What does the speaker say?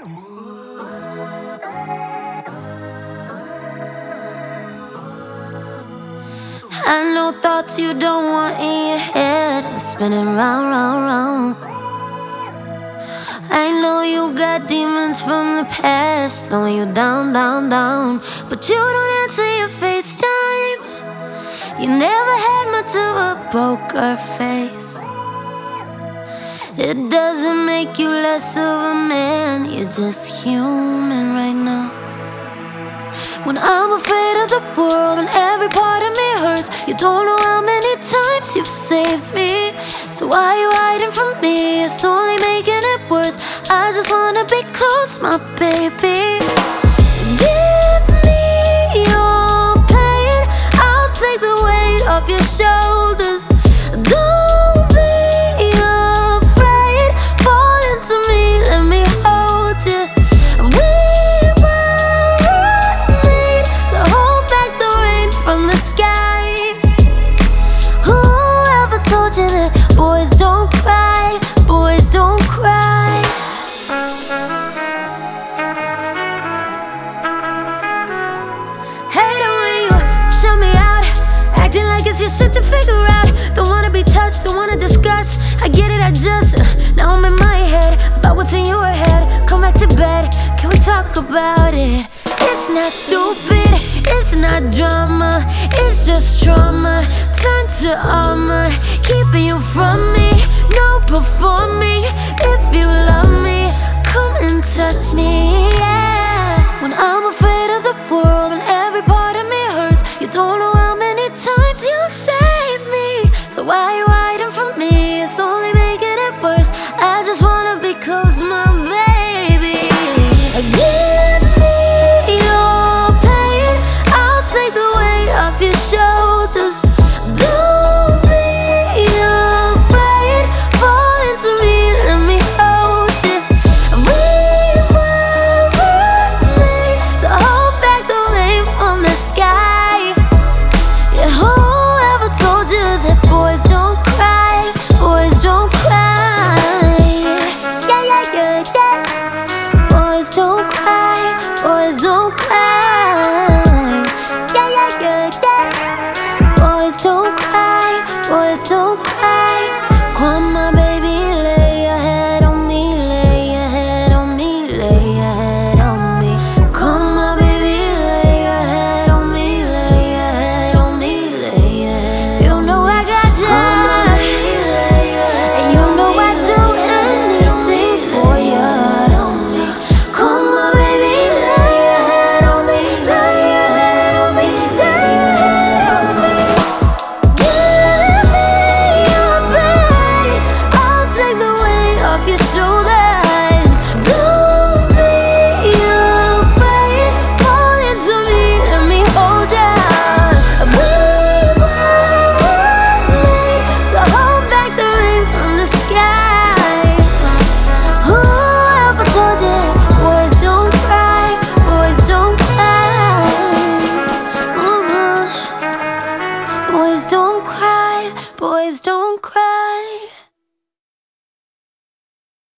I know thoughts you don't want in your head are spinning round, round, round. I know you got demons from the past slowing you down, down, down. But you don't answer your FaceTime. You never had much of a poker face. It doesn't make you less of a man, you're just human right now. When I'm afraid of the world and every part of me hurts, you don't know how many times you've saved me. So why are you hiding from me? It's only making it worse. I just wanna be close, my baby. Give me your pain, I'll take the weight off your shoulders. Don't be afraid, fall into me, let me hold you. From the sky. Whoever told you that boys don't cry, boys don't cry. Hate it when you shut me out, acting like it's your shit to figure out. Don't wanna be touched, don't wanna discuss. I get it, I just now I'm in my head about what's in your head. Come back to bed, can we talk about it? It's not stupid, it's not drama, it's just trauma turned to armor, keeping you from me, no performing. If you love me, come and touch me, yeah. When I'm afraid of the world and every part of me hurts, you don't